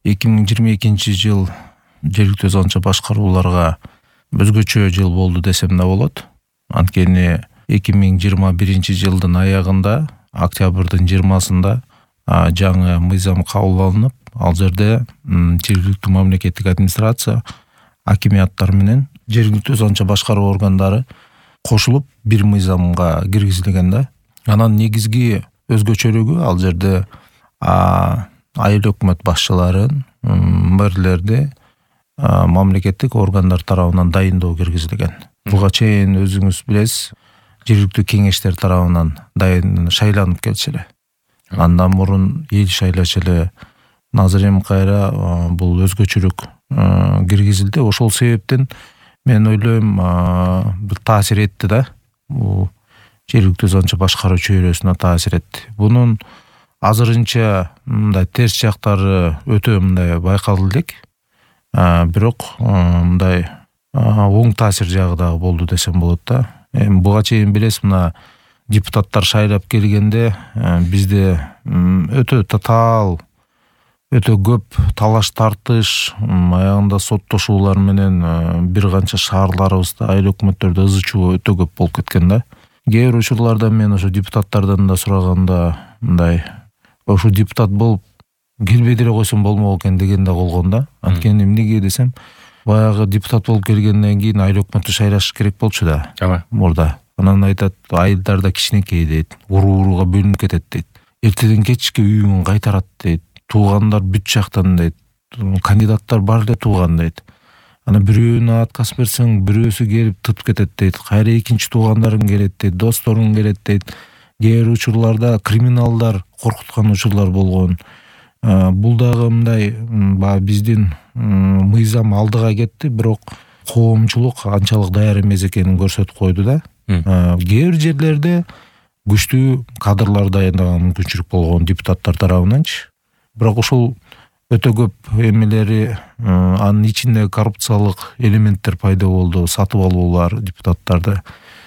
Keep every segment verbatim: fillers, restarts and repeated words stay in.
эки миң жыйырма экинчи жыл жергиликтүү өз канча башкарууларга өзгөчө жыл болду десем да болот. Анткени эки миң жыйырма биринчи жылдын аягында, октябрдын жыйырмасында жаңы мыйзам кабыл алынып, ал жерде жергиликтүү мамлекеттик администрация, акимияттар менен жергиликтүү өз канча башкаруу органдары кошулуп бир мыйзамга киргизилген да. Анан негизги өзгөчөлүгү ал жерде айыл өкмөт башчыларын, мэрлерди мамлекеттик органдар тарабынан дайындоо киргизилген. Буга чейин өзүңүз билесиз, жергиликтүү кеңештер тарабынан дайын шайланып келчү эле. Андан мурун эл шайлачу эле. Азыр эми кайра бул өзгөчөлүк киргизилди. Ошол себептен мен ойлойм, бир таасир этти да. Бул жергиликтүү өз канча башкаруу чөйрөсүнө таасир этти. Бунун азырынча мындай терс жактары өтө мындай байкалды элек. Бирок мындай оң таасир жагы дагы болду десем болот да. Эми буга чейин билесиз, мына депутаттар шайлап келгенде бизде өтө татаал, өтө көп талаш тартыш, аягында соттошуулар менен бир канча шаарларыбызда айыл өкмөттөрдө ызы чуу өтө көп болуп кеткен да. Кээ бир учурларда мен ошо депутаттардан да сураганда, мындай ошо депутат болуп келбей деле койсом болмок экен деген да болгон да. Анткени эмнеге десем, баягы депутат болуп келгенден кийин айыл өкмөттү шайлаш керек болчу да. Мурда. Анан айтат, айылдар да кичинекей дейт, уруу-урууга бөлүнүп кетет дейт. Эртеден кечке үйүн кайтарат дейт. Туугандар бүт жактан дейт. Кандидаттар бар эле тууган дейт. Анан бирөөнө отказ берсең, бирөөсү келип тытып кетет дейт. Кайра экинчи туугандарың келет дейт, досторуң келет дейт. Кээ бир учурларда криминалдар коркуткан учурлар болгон. Бул дагы мындай биздин мыйзам алдыга кетти, бирок коомчулук анчалык даяр эмес экенин көрсөтүп койду да. Кээ бир жерлерде күчтүү кадрлар дайындаган мүмкүнчүлүк болгон депутаттар тарабынанчы. Бирок ошол өтө көп эмелери, анын ичинде коррупциялык элементтер пайда болду, сатып алуулар депутаттарды,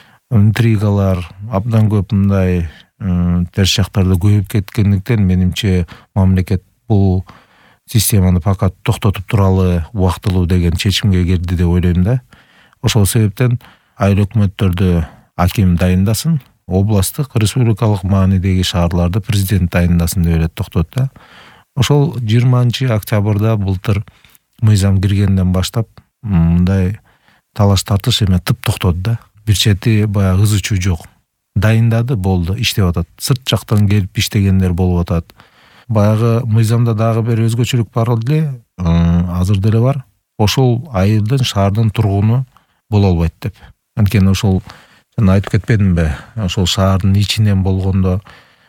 интригалар, абдан көп мындай терс жактарда көбөйүп кеткендиктен менимче мамлекет бул системаны пакат токтотуп туралы убактылуу деген чечимге келди деп ойлойм да. Ошол себептен айыл өкмөттөрдү аким дайындасын, областтык, республикалык маанидеги шаарларды президент дайындасын деп эле токтот да. Ошол жыйырманчы октябрда былтыр мыйзам киргенден баштап мындай талаш тартыш эме тып токтоду да. Бир чети баягы ызы чуу жок. Дайындады, болду, иштеп атат. Сырт жактан келип иштегендер болуп атат. Баягы мыйзамда дагы бир өзгөчөлүк бар эле, азыр деле бар. Ошол айылдын, шаардын тургуну боло албайт деп. Анткени ошол жана айтып кетпедимби? Ошол шаардын ичинен болгондо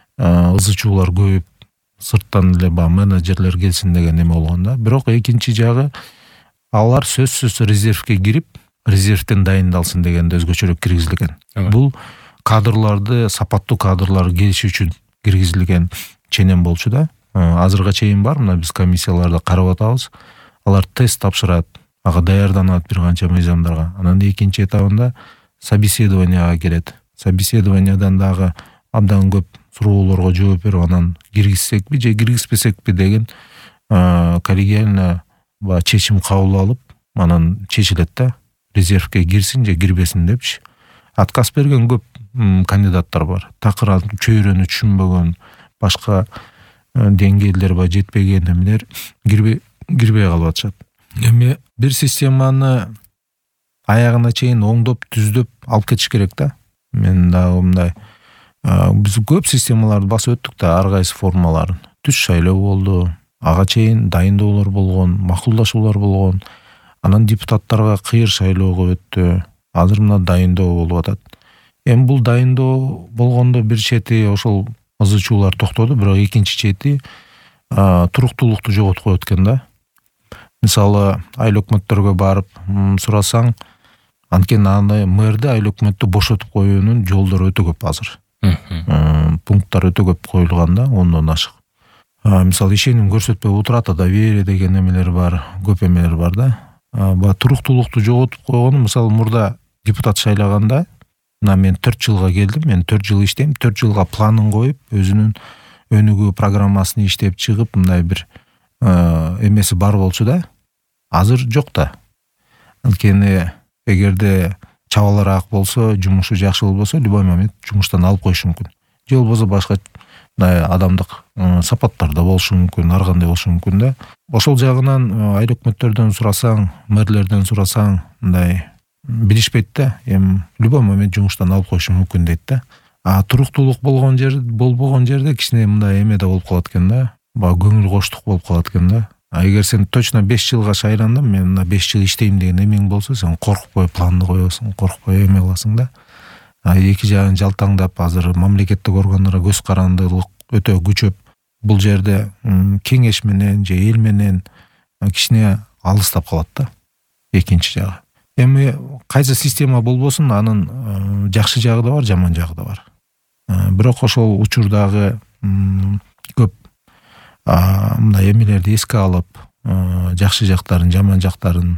ызы чуулар көбөйүп, сырттан эле ба менеджерлер келсин деген эме болгон да. Бирок экинчи жагы, алар сөзсүз резервке кирип, резервтен дайындалсын деген өзгөчөлүк киргизилген. Бул кадрларды, сапаттуу кадрлар келиши үчүн киргизилген ченем болчу да. Азырга чейин бар, мына биз комиссияларда карап атабыз. Алар тест тапшырат, ага даярданат бир канча мыйзамдарга. Анан экинчи этабында собеседованияга келет. Собеседованиядан дагы абдан көп суроолорго жооп берип, анан киргизсекпи же киргизбесекпи деген коллегиально чечим кабыл алып, анан чечилет да. Резервке кирсин же кирбесин депчи. Отказ берген көп кандидаттар бар. Такыр чөйрөнү түшүнбөгөн, башка деңгээлдер ба жетпеген эмелер кирбей кирбей калып атышат. Эми бир системаны аягына чейин оңдоп, түздөп алып кетиш керек да. Мен дагы мындай биз көп системаларды басып өттүк да, ар кайсы формаларын. Түз шайлоо болду, ага чейин дайындоолор болгон, макулдашуулар болгон. Анан депутаттарга кыйыр шайлоого өттү. Азыр мына дайындоо болуп атат. Эми бул дайындоо болгондо бир чети ошол ызы чуулар токтоду, бирок экинчи чети туруктуулукту жоготуп коет экен да. Мисалы, айыл өкмөттөргө барып сурасаң, анткени аны мэрди айыл өкмөттү бошотуп коюунун жолдору өтө көп азыр. Пункттар өтө көп коюлган да, ондон ашык. Мисалы, ишеним көрсөтпөй утрата доверие деген эмелер бар, көп эмелер бар да. Ба туруктуулукту жоготуп койгону, мисалы, мурда депутат шайлаганда, мына мен төрт жылга келдим, мен төрт жыл иштейм, төрт жылга планын коюп, өзүнүн өнүгүү программасын иштеп чыгып, мындай бир эмеси бар болчу да, азыр жок да. Анткени эгерде чабалараак болсо, жумушу жакшы болбосо, любой момент жумуштан алып коюшу мүмкүн. Же болбосо башка адамдык сапаттар да болушу мүмкүн, ар кандай болушу мүмкүн да. Ошол жагынан айыл өкмөттөрдөн сурасаң, мэрлерден сурасаң, мындай билишпейт да. Эми любой момент жумуштан алып коюшу мүмкүн дейт да. А туруктуулук болгон жер, болбогон жерде кичине мындай эме да болуп калат экен да. Баягы көңүл коштук болуп калат экен да. А эгер сен точно беш жылга шайландым, мен мына беш жыл иштейм деген эмең болсо, сен коркпой планды коесуң, коркпой эме кыласың да. А эки жагын жалтаңдап, азыр мамлекеттик органдарга көз карандылык өтө күчөп, бул жерде кеңеш менен же эл менен кичине алыстап калат да. Экинчи жагы. Эми кайсы система болбосун, анын жакшы жагы да бар, жаман жагы да бар. Бирок ошол учурдагы көп мындай эмелерди эске алып, жакшы жактарын, жаман жактарын,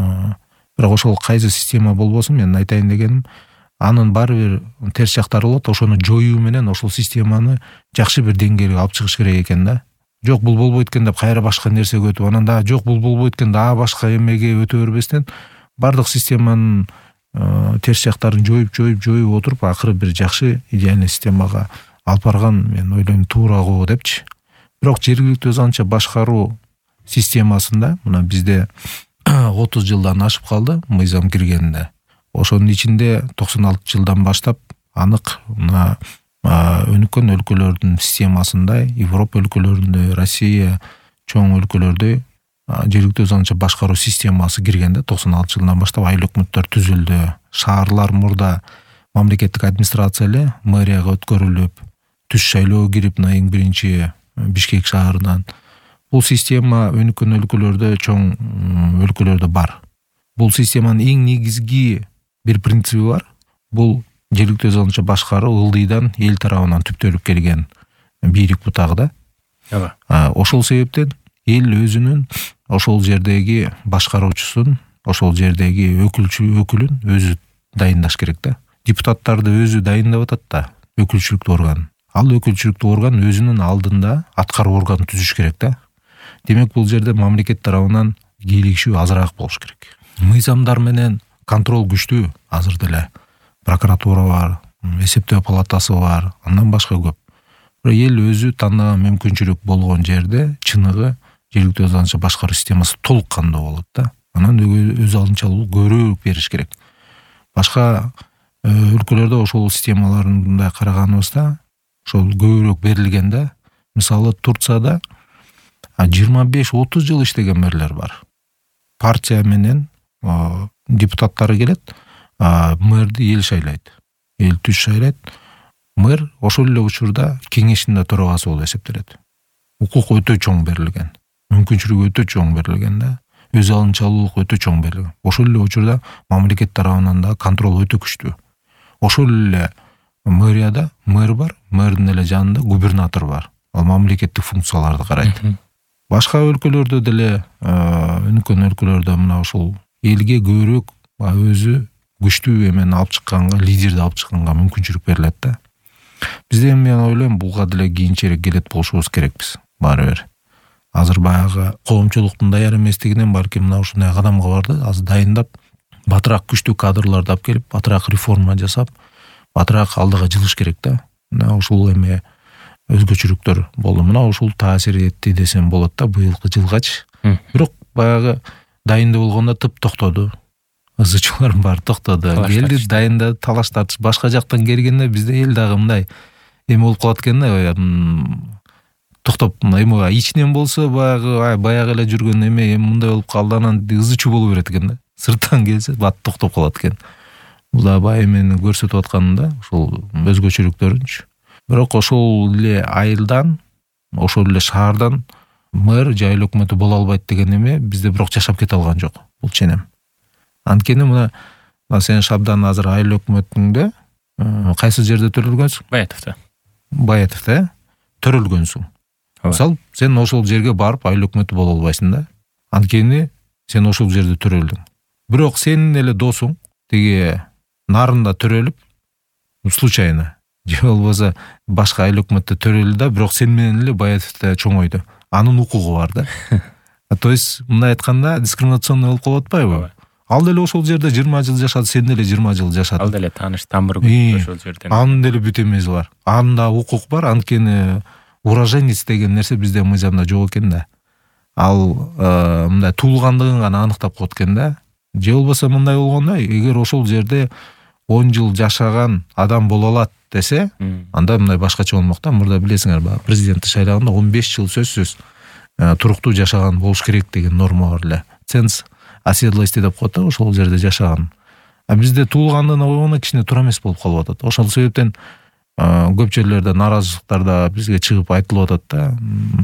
бирок ошол кайсы система болбосун, мен айтайын дегеним, анын баары бир терс жактары болот. Ошону жоюу менен ошол системаны жакшы бир деңгээлге алып чыгыш керек экен да. Жок, бул болбойт экен деп кайра башка нерсеге өтүп, анан да жок, бул болбойт экен дагы башка эмеге өтө бербестен, бардык системанын терс жактарын жоюп, жоюп, жоюп отуруп, акыры бир жакшы идеальный системага алып барган, мен ойлойм, туура го депчи. Бирок жергиликтүү өз анча башкаруу системасында мына бизде отуз жылдан ашып калды мыйзам киргенде. Ошонун ичинде токсон алтынчы жылдан баштап анык мына өнүккөн өлкөлөрдүн системасындай, Европа өлкөлөрүндө, Россия чоң өлкөлөрдө жергиликтүү өз анча башкаруу системасы киргенде токсон алтынчы жылдан баштап айыл өкмөттөр түзүлдү. Шаарлар мурда мамлекеттик администрация эле мэрияга өткөрүлүп, түз шайлоо кирип, мына эң биринчи Бишкек шаарынан. Бул система өнүккөн өлкөлөрдө, чоң өлкөлөрдө бар. Бул системанын эң негизги бир принциби бар. Бул жергиликтүү өз анча башкаруу ылдыйдан эл тарабынан түптөлүп келген бийлик бутагы да. Ошол себептен эл өзүнүн ошол жердеги башкаруучусун, ошол жердеги өкүлчү өкүлүн өзү дайындаш керек да. Депутаттарды өзү дайындап атат да, өкүлчүлүктүү орган. Ал өкүлчүлүктүү орган өзүнүн алдында аткаруу орган түзүш керек да. Демек, бул жерде мамлекет тарабынан кийлигишүү азыраак болуш керек. Мыйзамдар менен контроль күчтүү азыр деле. Прокуратура бар, эсептөө палатасы бар, андан башка көп. Бирок эл өзү тандаган мүмкүнчүлүк болгон жерде чыныгы жергиликтүү өз анча башкаруу системасы толук кандуу болот да. Анан өз алдынча көбүрөөк бериш керек. Башка өлкөлөрдө ошол системаларында караганыбызда ошол көбүрөөк берилгенде, мисалы Турцияда жыйырма беш отуз жыл иштеген мэрлер бар. Партия менен депутаттары келет, мэрди эл шайлайт. Эл түз шайлайт. Мэр ошол эле учурда кеңештин төрагасы болуп эсептелет. Укук өтө чоң берилген. Мүмкүнчүлүк өтө чоң берилген да. Өз алынчалуулук өтө чоң берилген. Ошол эле учурда мамлекет тарабынан да контроль өтө күчтүү. Ошол эле мэрияда мэр бар, мэрдин эле жанында губернатор бар. Ал мамлекеттик функцияларды карайт. Башка өлкөлөрдө деле, өнүккөн өлкөлөрдө мына ошол элге көбүрөөк өзү күчтүү эмени алып чыкканга, лидерди алып чыкканга мүмкүнчүлүк берилет да. Бизде мен ойлойм, буга деле кийинчерээк келет болушубуз керекпиз. Баары бир. Азыр баягы коомчулуктун даяр эместигинен балким мына ушундай кадамга барды. Азыр дайындап, батыраак күчтүү кадрларды алып келип, батыраак реформа жасап, батыраак алдыга жылыш керек да. Мына ушул эме өзгөчөлүктөр болду. Мына ушул таасир этти десем болот да быйылкы жылгачы. Бирок баягы дайында болгондо тып токтоду. Ызычуулар бар, токтоду. Элди дайында талаш тартыш башка жактан келгенде бизде эл дагы мындай эме болуп калат экен да. Токтоп, эме ичинен болсо баягы баягы эле жүргөн эме эми мындай болуп калды, анан ызычуу боло берет экен да. Сырттан келсе бат токтоп калат экен. Бул да бай эмени көрсөтүп атканында ошол өзгөчөлүктөрүнчү. Бирок ошол эле айылдан, ошол эле шаардан мэр же айыл өкмөтү боло албайт деген эме бизде бирок жашап кете алган жок. Бул ченем. Анткени мына сен Шабдан азыр айыл өкмөтүңдө кайсы жерде төрөлгөнсүң? Баятовдо. Баятовдо, төрөлгөнсүң. Мисалы, сен ошол жерге барып айыл өкмөтү боло албайсың да. Анткени сен ошол жерде төрөлдүң. Бирок сенин эле досуң тиги нарында төрөлүп, случайно же болбосо башка айыл өкмөттө төрөлдү да, бирок сен менен эле Баятовдо чоңойду. анын укугу бар да. То есть мындай айтканда дискриминационный болуп калып атпайбы? Ал деле ошол жерде жыйырма жыл жашады, сен деле жыйырма жыл жашадың. Ал деле тааныш тамыр күтүп ошол жерден. Анын деле бүт эмеси бар. Анда укук бар, анткени уроженец деген нерсе бизде мыйзамда жок экен да. Ал мындай туулгандыгын гана аныктап коет экен да. Же болбосо мындай болгондо, эгер ошол жерде он жыл жашаган адам боло алат десе, анда мындай башкача болмок да. Мурда билесиңер, баягы президенттик шайлоогунда он беш жыл сөзсүз туруктуу жашаган болуш керек деген норма бар эле. Ценз оседлости деп коет да, ошол жерде жашаган. А бизде туулгандыгына койгондо кичине туура эмес болуп калып атат. Ошол себептен көп жерлерде наразычылыктарда бизге чыгып айтылып атат да.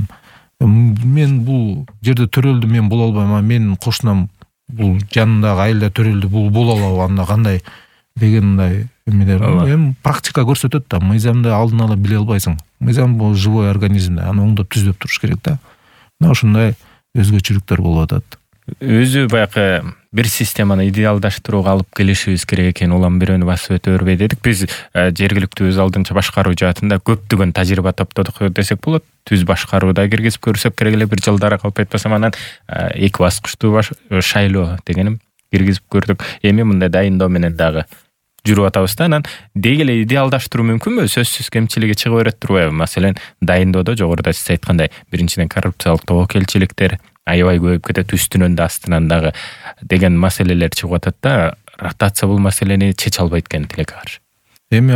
Мен бул жерде төрөлдү, мен боло албайм, менин кошунам бул жанындагы айылда төрөлдү, бул боло алабы, анда кандай деген мындай эмелер. Эми практика көрсөтөт да, мыйзамды алдын ала биле албайсың. Мыйзам бул живой организм да, аны оңдоп түзөп туруш керек да. Мына ошондой өзгөчөлүктөр болуп атат. Өзү баягы бир системаны идеалдаштырууга алып келишибиз керек экен, улам бирөөнү басып өтө бербей дедик. Биз жергиликтүү өз алдынча башкаруу жаатында көптөгөн тажрыйба топтодук десек болот. Түз башкарууда киргизип көрсөк керек эле, бир жылдары калп айтпасам, анан эки баскычтуу шайлоо дегеним киргизип көрдүк. Эми мындай дайындоо менен дагы жүрүп атабыз да. Анан деги эле идеалдаштыруу мүмкүнбү? Сөзсүз кемчилиги чыга берет турбайбы? Маселен, дайындоодо жогоруда сиз айткандай, биринчиден коррупциялык тобокелчиликтер аябай көбөйүп кетет, үстүнөн да астынан дагы деген маселелер чыгып атат да. Ротация бул маселени чече албайт экен тилекке каршы. Эми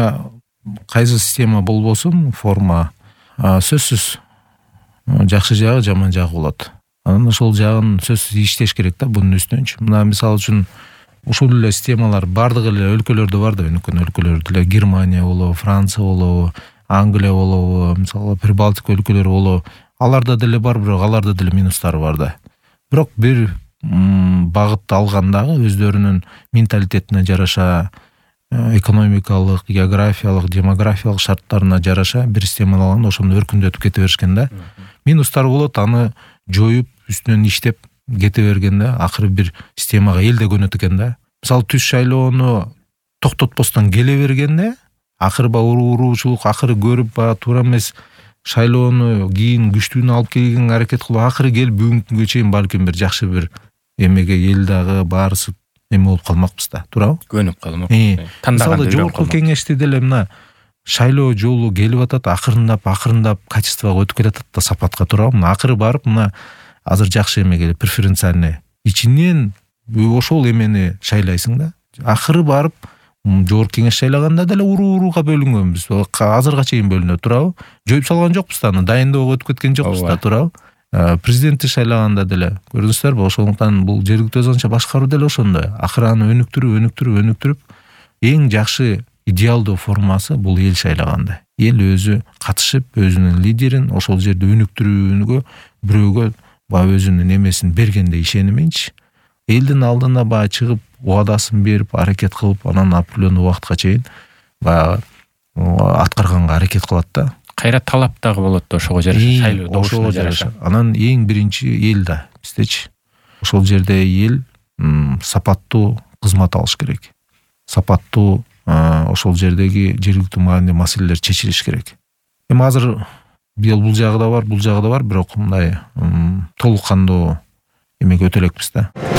кайсы система болбосун, форма сөзсүз жакшы жагы, жаман жагы болот. Анан ошол жагын сөзсүз иштеш керек да, бунун үстүнчү. Мына мисалы үчүн ушул эле системалар бардык эле өлкөлөрдө бар да, өнүккөн өлкөлөрдө эле, Германия болобу, Франция болобу, Англия болобу, мисалы Прибалтика өлкөлөрү болобу, аларда деле бар, бирок аларда деле минустары бар да. Бирок бир багытты алгандагы өздөрүнүн менталитетине жараша, экономикалык, географиялык, демографиялык шарттарына жараша бир системаны алганда ошондо өркүндөтүп кете беришкен да. Минустары болот, аны жоюп, үстүнөн иштеп кете бергенде акыры бир системага эл да көнөт экен да. Мисалы түз шайлоону токтотпостон келе бергенде акыры ба уруучулук акыры көрүп ба туура эмес шайлоону кийин күчтүүнү алып келген аракет кылып акыры келип бүгүнкү күнгө чейин балким бир жакшы бир эмеге эл дагы баарысы эме болуп калмакпыз да, туурабы? Көнүп калмак. Мисалы жогорку кеңеште деле мына шайлоо жолу келип атат, акырындап акырындап качествого өтүп келатат да, сапатка, туурабы? Мына акыры барып мына азыр жакшы эме келип, преференциальный ичинен ошол эмени шайлайсың да. Акыры барып жогорку кеңеш шайлаганда деле уруу-урууга бөлүнгөнбүз. Азырга чейин бөлүнөт, туурабы? Жоюп салган жокпуз да, аны дайындоого өтүп кеткен жокпуз да, туурабы? Президентти шайлаганда деле көрдүңүздөрбү? Ошондуктан бул жергиликтүү өзүнчө башкаруу деле ошондой. Акыры аны өнүктүрүп, өнүктүрүп, өнүктүрүп эң жакшы идеалдуу формасы бул эл шайлаганда. Эл өзү катышып, өзүнүн лидерин ошол жерде өнүктүрүүгө, бирөөгө баягы өзүнүн эмесин бергенде ишенименчи, элдин алдына баягы чыгып, убадасын берип, аракет кылып, анан определенный убакытка чейин баягы аткарганга аракет кылат да. Кайра талап дагы болот да ошого жараша, шайлоо добушуна жараша. Анан эң биринчи эл да, биздечи. Ошол жерде эл сапаттуу кызмат алыш керек. Сапаттуу ошол жердеги жергиликтүү маанилүү маселелер чечилиш керек. Эми азыр бул бул жагы да бар, бул жагы да бар, бирок мындай толук кандуу эмеге өтө элекпиз да.